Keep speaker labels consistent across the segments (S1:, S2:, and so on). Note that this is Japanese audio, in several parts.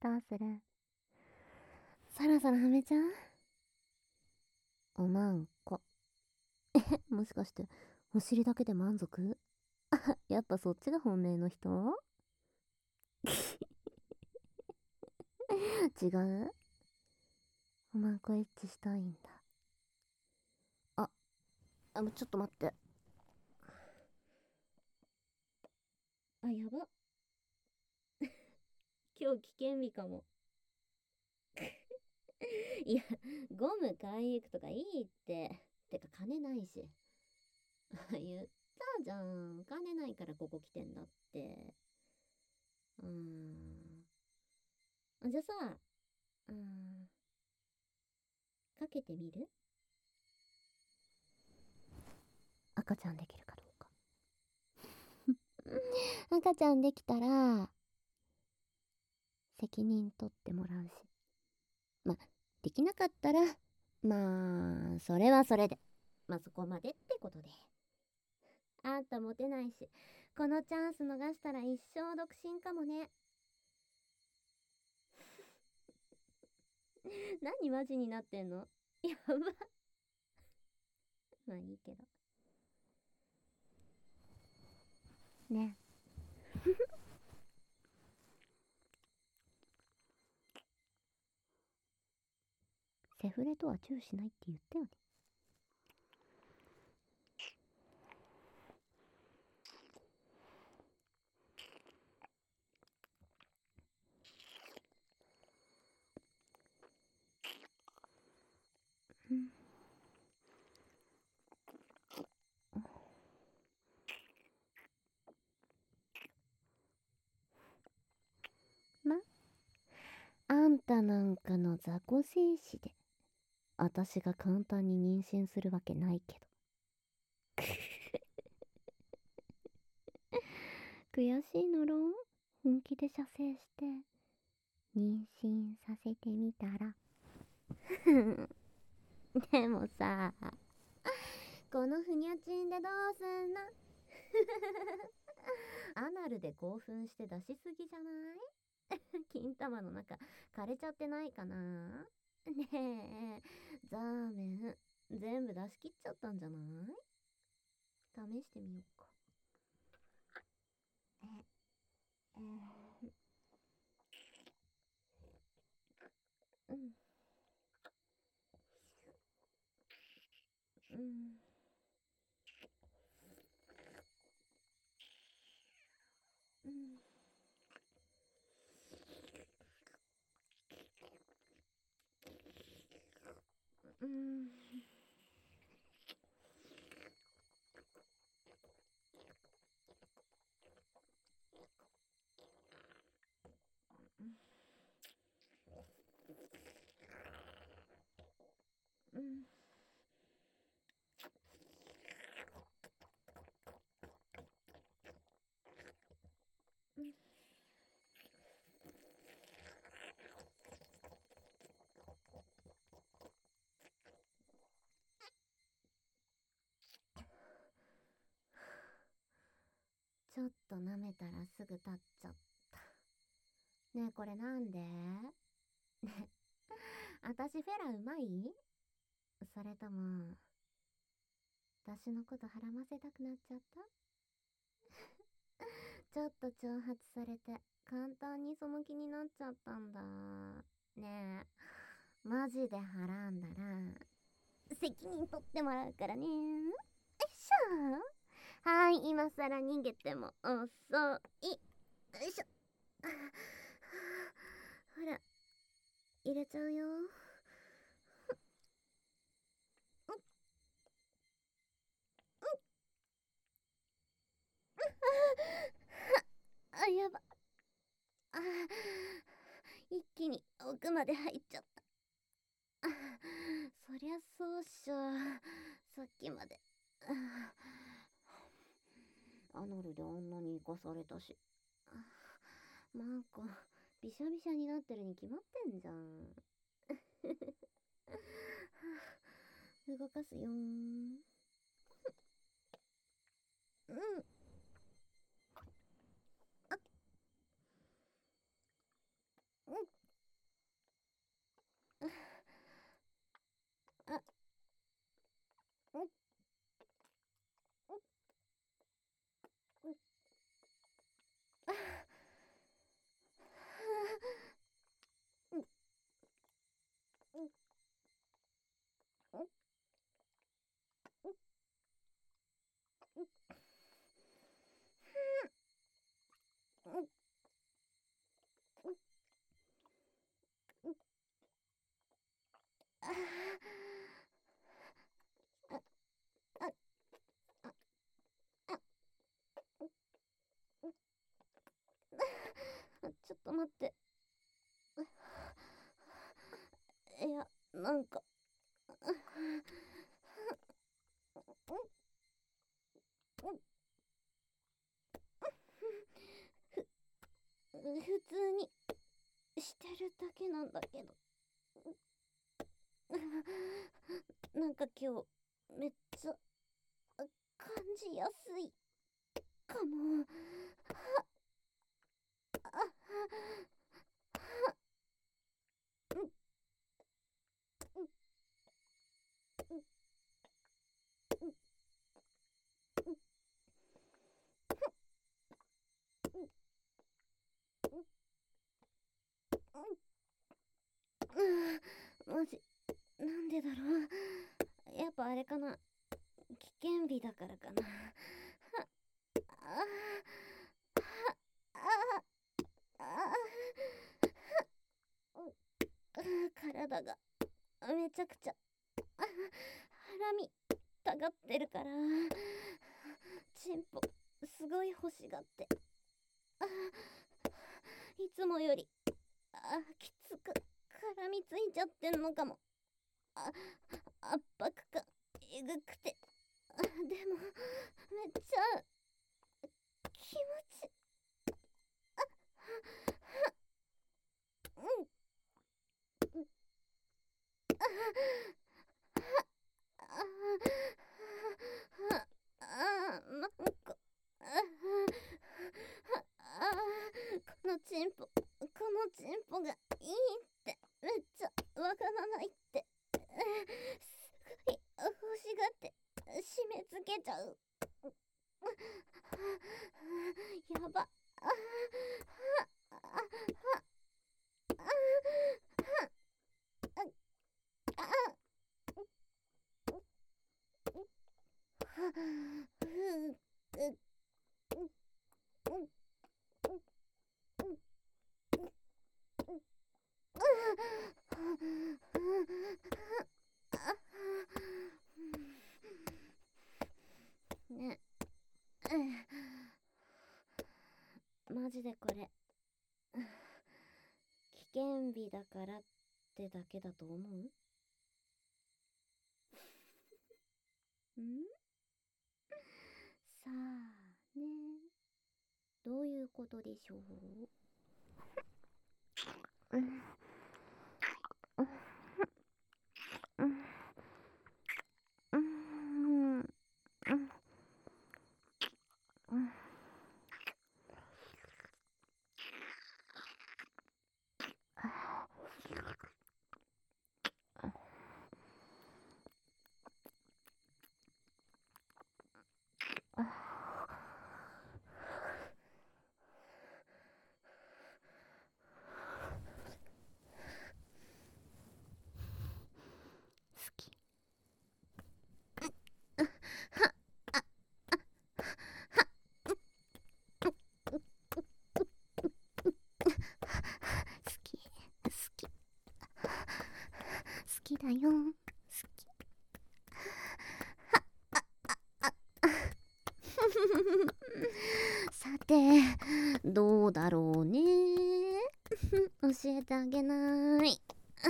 S1: どうする？そろそろはめちゃう？おまんこ。もしかして、お尻だけで満足？やっぱそっちが本命の人？違う？おまんこエッチしたいんだ。ちょっと待って。やば。今日危険日かも。いや、ゴム買い行くとかいいって。てか金ないし。言ったじゃん。金ないからここ来てんだって。じゃあさ、かけてみる？赤ちゃんできるかどうか。赤ちゃんできたら、責任取ってもらうし。できなかったら、それはそれで。そこまでってことで。あんたモテないし、このチャンス逃したら一生独身かもね。何マジになってんの？やば。いいけど。ね。セフレとはチューしないって言ったよね。あんたなんかの雑魚精子で、私が簡単に妊娠するわけないけど。悔しいのろん？本気で射精して、妊娠させてみたら。でもさ、このふにゃちんでどうすんの？アナルで興奮して出しすぎじゃない？金玉の中枯れちゃってないかな？ねえ、ザーメン全部出し切っちゃったんじゃない？試してみようか。うん。うん。うん。うん。うん。ちょっと舐めたらすぐ立っちゃった。ねえ、これなんで？ねえ、私フェラうまい？それとも、私のことはらませたくなっちゃった？ちょっと挑発されて、簡単にその気になっちゃったんだ。ねえ、マジではらんだら、責任取ってもらうからね。よいしょ。はい、今さら逃げても遅い。よいしょ。ほら、入れちゃうよ。やば。一気に奥まで入っちゃった。そりゃそうっしょ。さっきまで。アナルであんなに生かされたし。なんか、びしゃびしゃになってるに決まってんじゃん。動かすよーん。うん。あ、うん。 ちょっと待って。いや、なんか普通にしてるだけなんだけど。なんか今日めっちゃ感じやすいかも。マジ、なんでだろう。やっぱあれかな。危険日だからかな。体がめちゃくちゃ腹みたがってるから、チンポすごい欲しがって、いつもよりきつく絡みついちゃってんのかも。圧迫感えぐくて、でもめっちゃ気持ちなんかこのチンポがいいってめっちゃわからないってすごい欲しがって締め付けちゃう。やば。ね、マジでこれ危険日だからってだけだと思う？ん？さあね、どういうことでしょう？好き。好きだよ。好き。さて、どうだろうね。教えてあげない。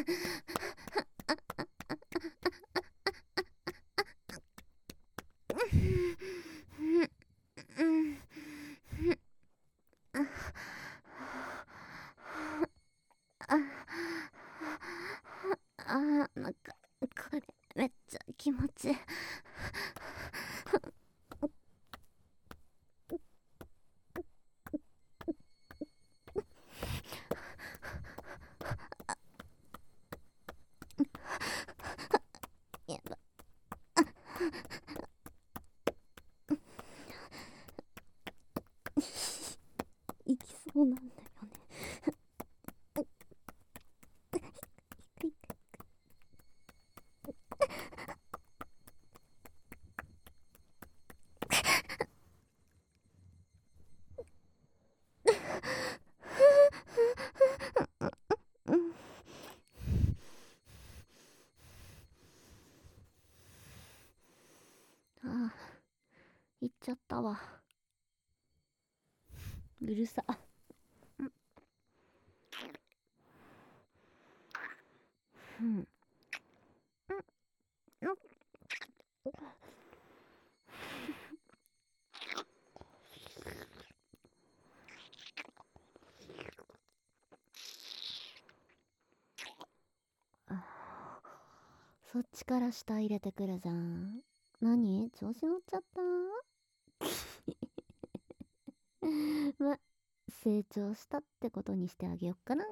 S1: なんかこれめっちゃ気持ちいい。やば。行きそうなんだよね。 ちゃったわ。うるさ。うん。そっちから舌入れてくるじゃん。何？調子乗っちゃったま、成長したってことにしてあげよっかな。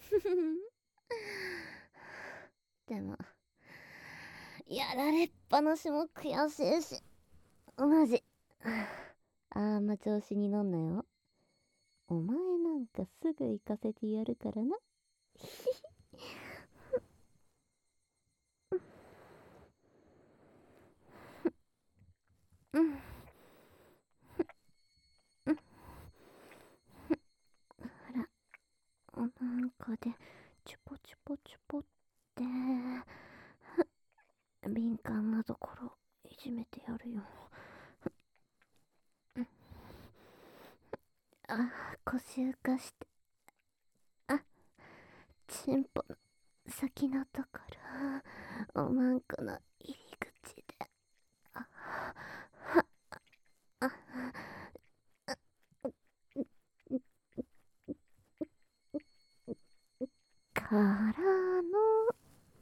S1: でも、やられっぱなしも悔しいし、マジ。あんま調子に乗んなよ。お前なんかすぐ行かせてやるからな。うん。おなんかでチュポチュポチュポって敏感なところいじめてやるよ。あ、腰浮かして、あ、チンポの先のところおまんこの入り口で、ああからの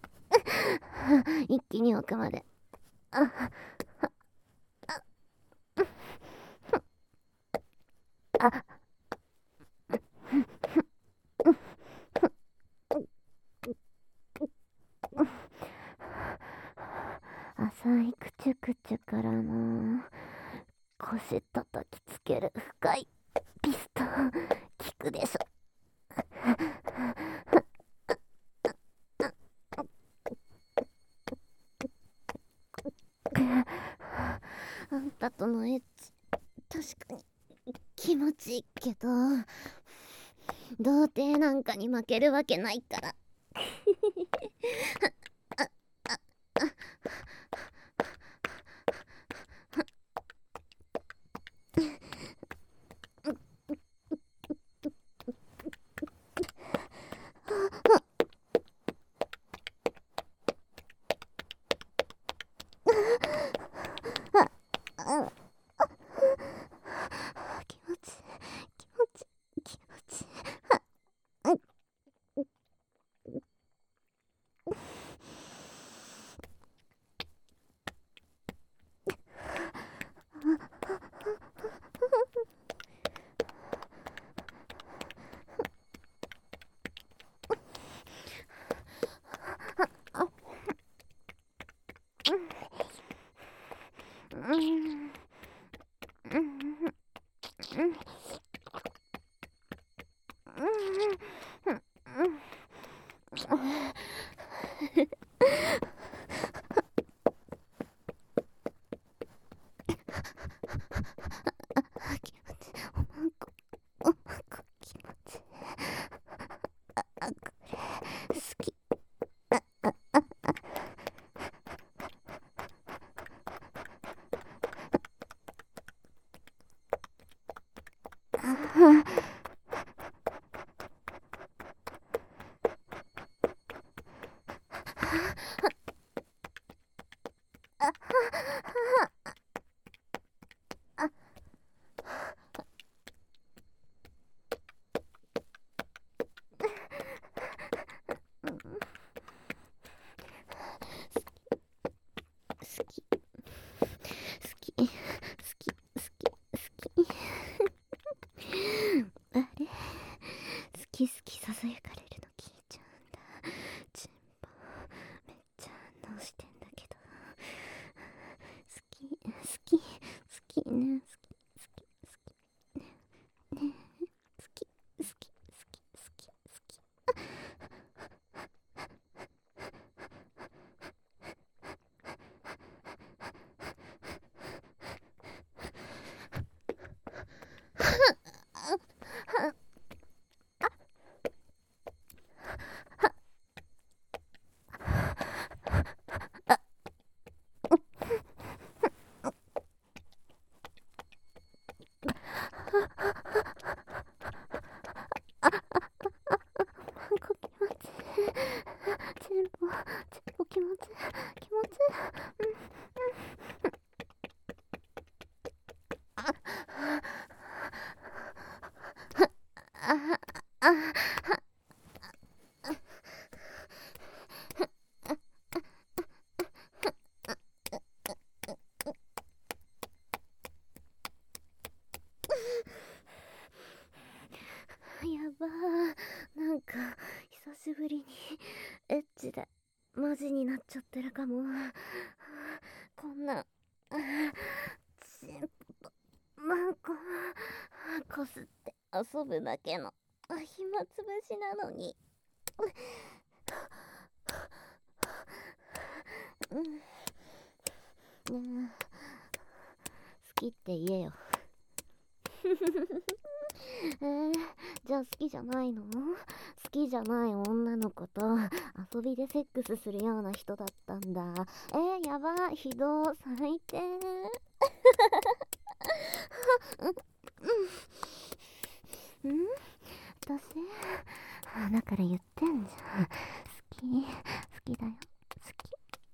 S1: 一気に奥まで、ああ浅いくちゅくちゅからの腰叩きつける深いピストン効くでしょ。あんたとのエッチ確かに気持ちいいけど、童貞なんかに負けるわけないから気持ち気持ち気持ちおまんこ気持ち好き。好き好き好き好き好きあれ好き好きささやかれるの聞いちゃうんだ。チンポめっちゃ反応してんだけど、好き好き好きね、好き好き好きねね、好き好き好き好き好き。 ポ気持ちいい。やばー、なんか久しぶりにエッチでマジになっちゃってるかも。こんなチンポとマンコこすって遊ぶだけの暇つぶしなのに。ねえ、好きって言えよ。じゃあ好きじゃないの？好きじゃない女の子と遊びでセックスするような人だったんだ。やば、ひど、最低。私だから言ってんじゃん。好きだよ。好き。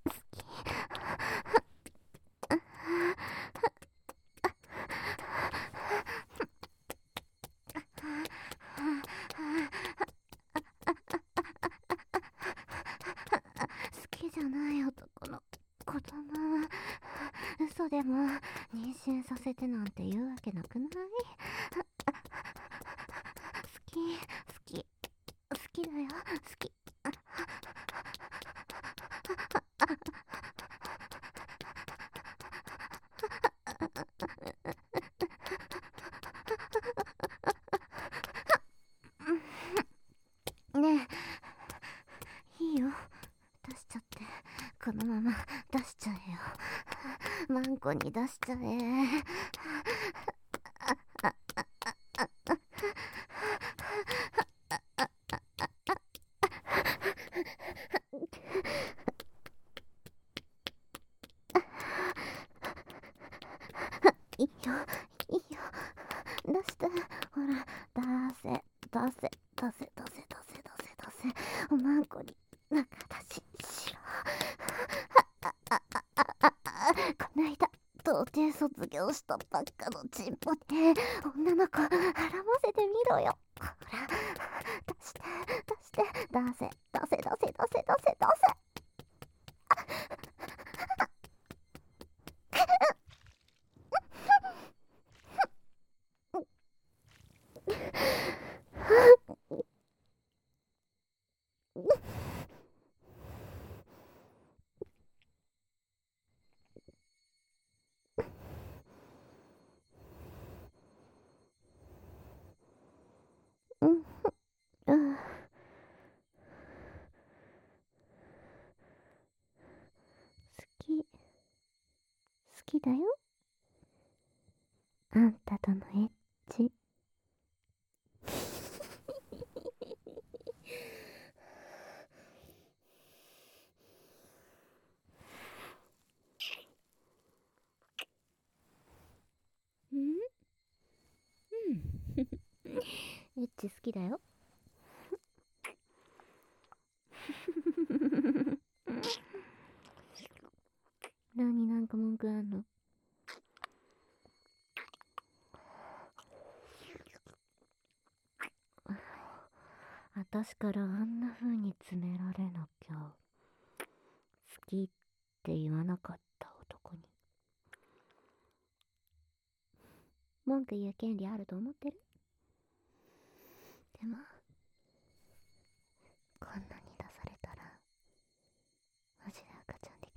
S1: 好きじゃない男の子供、嘘でも妊娠させてなんて言うわけなくない？好きだよ。好き。ねえ、いいよ、出しちゃって。このまま出しちゃえよ。マンコに出しちゃえ。いいよ、出して。ほら、出せ。おまんこに仲出ししろ。こないだ童貞卒業したばっかのチンポで女の子絡ませてみろよ。ほら、出して。出せ。うん、好きだよ。あんたとのエッチ。エッチ好きだよ。なんか文句あんの？私からあんな風に詰められなきゃ好きって言わなかった男に文句言う権利あると思ってる？でもこんなに出されたらマジで赤ちゃんで